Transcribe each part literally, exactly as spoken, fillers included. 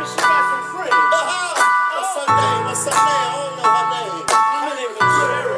maybe she got some friends. Uh-huh. What's her name? What's her name? I don't know her name. Her name is Cherry.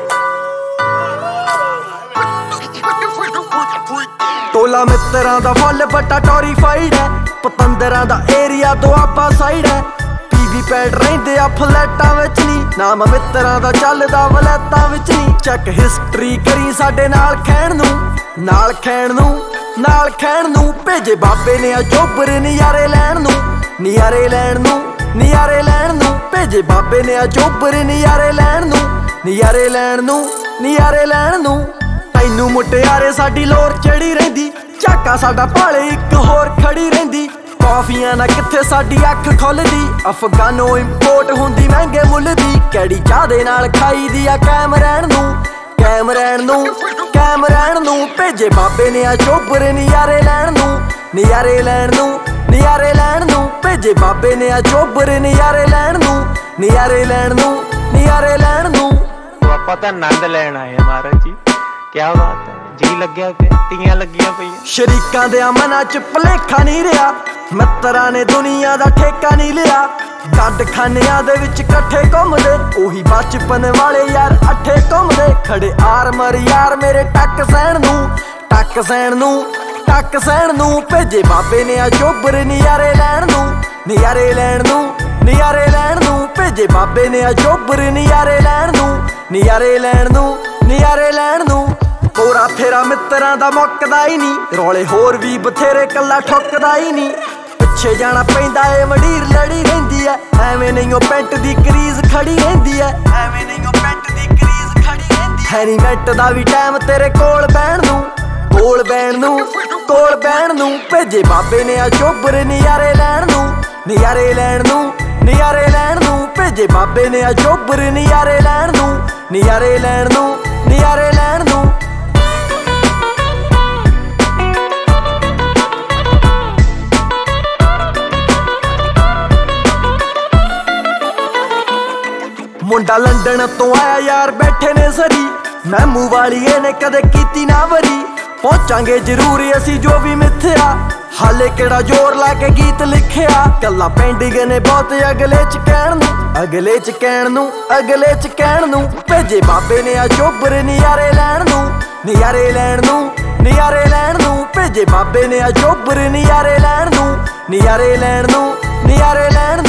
ਟੋਲਾ ਮਿੱਤਰਾਂ ਦਾ ਫੁੱਲ ਵੱਡਾ ਟੋਰੀਫਾਈਡ ਹੈ, ਪਤੰਦਰਾਂ ਦਾ area Doaba side ਹੈ। ਪੀਵੀ ਪੈਡ ਰਹਿੰਦੇ ਆ ਫਲੈਟਾਂ ਵਿੱਚ ਨੀ, ਨਾਮ ਮਿੱਤਰਾਂ ਦਾ ਚੱਲਦਾ ਵਲੈਤਾਂ ਵਿੱਚ ਨੀ। ਚੈੱਕ ਹਿਸਟਰੀ ਕਰੀ ਸਾਡੇ ਨਾਲ ਖੈਣ ਨੂੰ, ਨਾਲ ਖੈਣ ਨੂੰ, ਨਾਲ ਖੈਣ ਨੂੰ। ਭੇਜੇ ਬਾਬੇ ਨੇ ਆ ਚੋਬਰ ਨਜ਼ਾਰੇ ਲੈਣ ਨੂੰ, ਨਜ਼ਾਰੇ ਲੈਣ ਨੂੰ, ਨਜ਼ਾਰੇ ਲੈਣ ਨੂੰ। ਭੇਜੇ ਬਾਬੇ ਨੇ ਆ ਚੋਬਰ ਨਜ਼ਾਰੇ ਲੈਣ ਨੂੰ, ਨਜ਼ਾਰੇ ਲੈਣ ਨੂੰ, ਨਜ਼ਾਰੇ ਲੈਣ ਨੂੰ। ਤੈਨੂੰ ਮੁਟਿਆਰੇ ਸਾਡੀ ਲੋਰ ਚੜੀ ਰਹਿੰਦੀ, ਝਾਕਾ ਸਾਡਾ ਭਾਲੇ ਇੱਕ ਹੋਰ ਖੜੀ ਰਹਿੰਦੀ। ਕਾਫੀਆਂ ਨਾ ਕਿੱਥੇ ਸਾਡੀ ਅੱਖ ਖੁੱਲਦੀ, ਅਫਗਾਨੋਂ ਇੰਪੋਰਟ ਹੁੰਦੀ ਮਹਿੰਗੇ ਮੁੱਲ ਦੀ। ਕੈੜੀ ਚਾਹ ਦੇ ਨਾਲ ਖਾਈ ਦੀ ਆ ਕੈਮ ਰਹਿਣ ਨੂੰ, ਕੈਮ ਰਹਿਣ ਨੂੰ, ਕੈਮ ਰਹਿਣ ਨੂੰ। ਭੇਜੇ ਬਾਬੇ ਨੇ ਆ ਚੋਬਰ ਨਜ਼ਾਰੇ ਲੈਣ ਨੂੰ, ਨਜ਼ਾਰੇ ਲੈਣ ਨੂੰ, ਨਜ਼ਾਰੇ ਲੈਣ ਨੂੰ। ਭੇਜੇ ਬਾਬੇ ਨੇ ਆ ਚੋਬਰ ਨਜ਼ਾਰੇ ਲੈਣ ਨੂੰ, ਨਜ਼ਾਰੇ ਲੈਣ ਨੂੰ, ਨਜ਼ਾਰੇ ਲੈਣ ਨੂੰ। ਆਪਾਂ ਤਾਂ ਆਨੰਦ ਲੈਣ ਆਏ ਆ ਮਹਾਰਾਜ ਜੀ, ਕਿਆ ਬਾਤ ਹੈ। ਜੀ ਲੱਗਿਆ ਪਿਆ, ਤੀਆਂ ਲੱਗੀਆਂ ਪਈਆਂ। ਸ਼ਰੀਕਾਂ ਦੇ ਮਨਾਂ ਚ ਭਲੇਖਾ ਨਹੀਂ ਰਿਹਾ, ਮਿੱਤਰਾਂ ਨੇ ਦੁਨੀਆ ਦਾ ਠੇਕਾ ਨਹੀਂ ਲਿਆ। ਗੱਡ ਖਾਨਿਆਂ ਦੇ ਵਿੱਚ ਇਕੱਠੇ ਘੁੰਮਦੇ, ਉਹੀ ਬਚਪਨ ਵਾਲੇ ਯਾਰ ਅੱਠੇ ਘੁੰਮਦੇ। ਖੜੇ ਆਰਮਰ ਯਾਰ ਮੇਰੇ ਟੱਕ ਸਹਿਣ ਨੂੰ, ਟੱਕ ਸਹਿਣ ਨੂੰ, ਟੱਕ ਸਹਿਣ ਨੂੰ। ਭੇਜੇ ਬਾਬੇ ਨੇ ਆ ਚੋਬਰ ਨਜ਼ਾਰੇ ਲੈਣ ਨੂੰ, ਨਜ਼ਾਰੇ ਲੈਣ ਨੂੰ, ਨਜ਼ਾਰੇ ਲੈਣ ਨੂੰ। ਭੇਜੇ ਬਾਬੇ ਨੇ ਆ ਚੋਬਰ ਨਜ਼ਾਰੇ ਲੈਣ ਨੂੰ, ਨਜ਼ਾਰੇ ਲੈਣ ਨੂੰ, ਨਜ਼ਾਰੇ ਲੈਣ ਨੂੰ। ਕੋਰਾ ਫੇਰਾ ਮਿੱਤਰਾਂ ਦਾ ਮੁੱਕਦਾ ਹੀ ਨਹੀਂ, ਰੌਲੇ ਹੋਰ ਵੀ ਬਥੇਰੇ ਕੱਲਾ ਠੁੱਕਦਾ ਹੀ ਨਹੀਂ। ਪਿੱਛੇ ਜਾਣਾ ਪੈਂਦਾ ਏ ਵਡੀਰ ਲੜੀ ਰਹਿੰਦੀ ਐ, ਐਵੇਂ ਨਹੀਂ ਉਹ ਪੈਂਟ ਦੀ ਕਰੀਜ਼ ਖੜੀ ਰਹਿੰਦੀ ਐ, ਐਵੇਂ ਨਹੀਂ ਉਹ ਪੈਂਟ ਦੀ ਕਰੀਜ਼ ਖੜੀ ਰਹਿੰਦੀ। ਹੈ ਨੀ ਮਿੰਟ ਦਾ ਵੀ ਟਾਈਮ ਤੇਰੇ ਕੋਲ ਬਹਿਣ ਨੂੰ, ਕੋਲ ਬਹਿਣ ਨੂੰ, ਕੋਲ ਬਹਿਣ ਨੂੰ। ਭੇਜੇ ਬਾਬੇ ਨੇ ਆ ਚੋਬਰ ਨਜ਼ਾਰੇ ਲੈਣ ਨੂੰ, ਨਜ਼ਾਰੇ ਲੈਣ ਨੂੰ, ਨਜ਼ਾਰੇ ਲੈਣ ਨੂੰ। ਭੇਜੇ ਬਾਬੇ ਨੇ ਆ ਚੋਬਰ ਨਜ਼ਾਰੇ ਲੈਣ ਨੂੰ, ਨਜ਼ਾਰੇ ਲੈਣ ਨੂੰ, ਨਜ਼ਾਰੇ ਲੈਣ ਨੂੰ। ਮੁੰਡਾ ਲੰਡਨ ਤੋਂ ਆਇਆ ਯਾਰ ਬੈਠੇ ਨੇ ਸਰੀ, ਮੈਮੂ ਵਾਲੀਏ ਨੇ ਕਦੇ ਕੀਤੀ ਨਾ ਵਰੀ। ਪਹੁੰਚਾਂਗੇ ਜ਼ਰੂਰ ਅਸੀਂ ਜੋ ਵੀ ਮਿੱਥਿਆ, ਹਾਲੇ ਕਿਹੜਾ ਜ਼ੋਰ ਲਾ ਕੇ ਗੀਤ ਲਿਖਿਆ। ਕੱਲਾ ਪੈਂਡਿੰਗ ਨੇ ਬਹੁਤ ਅਗਲੇ ਚ ਕਹਿਣ ਨੂੰ, ਅਗਲੇ ਚ ਕਹਿਣ ਨੂੰ, ਅਗਲੇ ਚ ਕਹਿਣ ਨੂੰ। ਭੇਜੇ ਬਾਬੇ ਨੇ ਆ ਚੋਬਰ ਨਜ਼ਾਰੇ ਲੈਣ ਨੂੰ, ਨਜ਼ਾਰੇ ਲੈਣ ਨੂੰ, ਨਜ਼ਾਰੇ ਲੈਣ ਨੂੰ। ਭੇਜੇ ਬਾਬੇ ਨੇ ਆ ਚੋਬਰ ਨਜ਼ਾਰੇ ਲੈਣ ਨੂੰ, ਨਜ਼ਾਰੇ ਲੈਣ ਨੂੰ, ਨਜ਼ਾਰੇ ਲੈਣ ਨੂੰ।